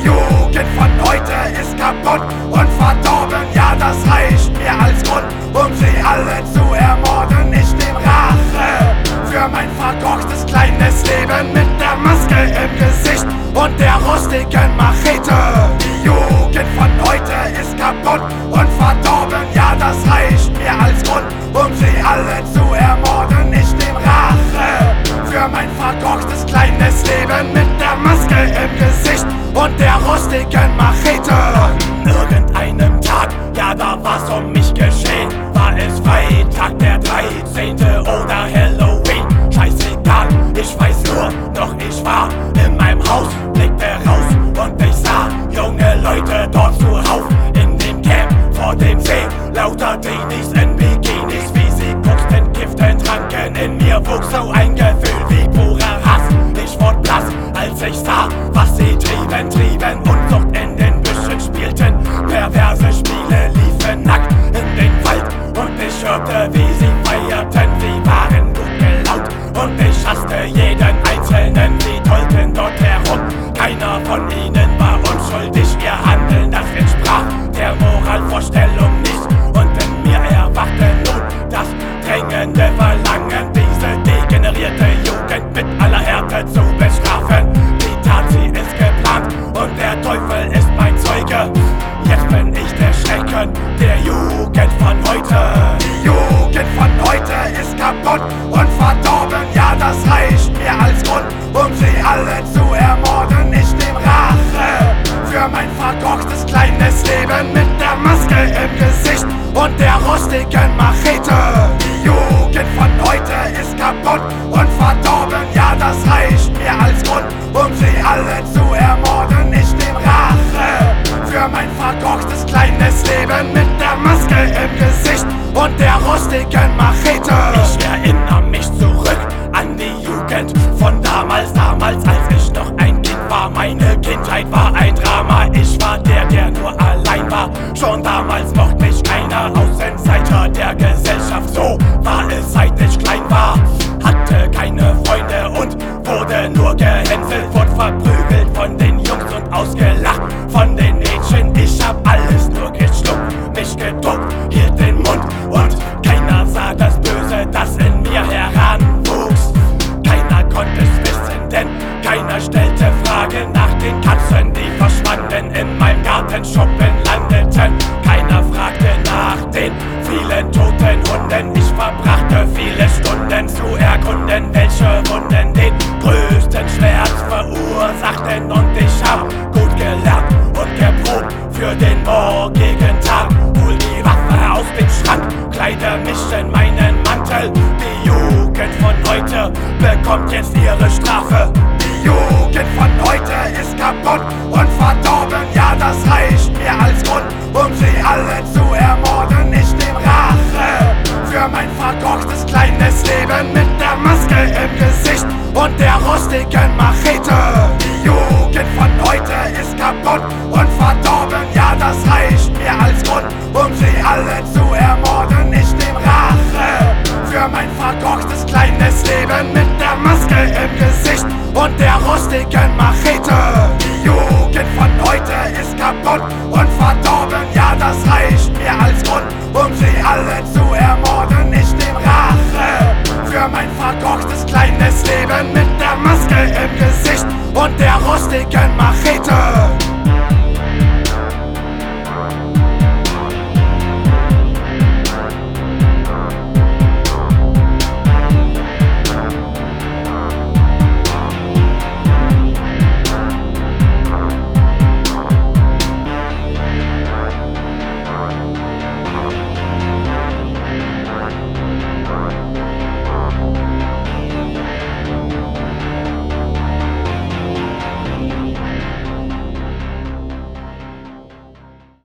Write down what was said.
Jugend von heute ist kaputt und verdorben, ja, das reicht mir als Grund, um sie alle zu ermorden. Ich nehm Rache für mein verkorkstes kleines Leben mit der Maske im Gesicht und der rustigen Machete. Die Jugend von heute ist kaputt und verdorben, ja, das reicht mir als Grund, um sie alle zu ermorden. Ich nehm Rache für mein verkorkstes kleines Leben mit der Maske im Gesicht und der rustigen Machete. An irgendeinem Tag, ja, da war's um mich geschehen. War es Freitag der 13. oder Halloween? Scheißegal, ich weiß nur, doch ich war in meinem Haus, blickte raus und ich sah junge Leute dort zuhauf in dem Camp vor dem See. Lauter Teenies in Bikinis, wie sie guckten, kifften, tranken. In mir wuchs so ein Gefühl wie purer Hass. Ich wurde blass, als ich sah, was sie trieben und Sucht in den Büschen spielten. Perverse Spiele liefen nackt in den Wald und ich hörte, wie sie feierten. Sie waren gut gelaunt und ich hasste jeden Einzelnen. Sie tollten dort herum, keiner von ihnen war unschuldig. Ihr Handeln, das entsprach der Moralvorstellung nicht. Und in mir erwachte nun das drängende Verlangen, diese degenerierte Jugend mit aller Härte zu bestrafen. Die Tat, sie ist geplant und der Teufel ist mein Zeuge. Jetzt bin ich der Schrecken der Jugend von heute. Die Jugend von heute ist kaputt und verdorben, ja, das reicht mir als Grund, um sie alle zu ermorden. Ich nehm Rache für mein verkorkstes kleines Leben mit der Maske im Gesicht und der rustigen Machete. Die Jugend von heute ist kaputt und verdorben, ja, das reicht mir als Grund, um sie alle zu ermorden. Ich nehm Rache für mein verkorkstes kleines Leben mit der Maske im Gesicht und der rustigen Machete. Ich erinnere mich zurück an die Jugend von damals, als ich noch ein Kind war. Meine Kindheit war ein Drama, ich war der nur allein war. Schon damals mochte mich keiner, Außenseiter der Gesellschaft. So war es, seit ich klein war. Hatte keine Freunde und wurde nur gehänselt, wurde verprügelt von den Jungs und ausgelacht von den Mädchen. Ich hab alles nur geschluckt, mich geduckt, hielt den Mund und keiner sah das Böse, das in mir heranwuchs. Keiner konnte es wissen, denn keiner stellte Fragen nach den Katzen, die verschwanden in meinem Gartenschuppen landeten. Keiner fragte nach den vielen toten Hunden. Ich verbrachte viele Stunden zu erkunden, welche Wunden den größten Schmerz verursachten. Und ich hab gut gelernt und geprobt für den morgigen Tag. Hol die Waffe aus dem Schrank, kleide mich in meinen Mantel. Die Jugend von heute bekommt jetzt ihre Strafe. Die Jugend von heute ist kaputt und verdorben, ja, das reicht mir als Grund, um sie alle zu ermorden. Ich nehm Rache für mein verkorkstes kleines Leben mit der Maske im Gesicht und der rustigen Machete. Die Jugend von heute ist kaputt und verdorben, ja, das reicht mir als Grund, um sie alle zu ermorden. Ich nehm Rache für mein verkorkstes kleines Leben mit der Maske im Gesicht und der rustigen Machete. Die Jugend von heute ist kaputt und verdorben, ja, das reicht mir als Grund, um sie alle zu ermorden. Ich nehm Rache für mein verkorkstes kleines Leben mit der Maske im Gesicht und der rustigen Machete.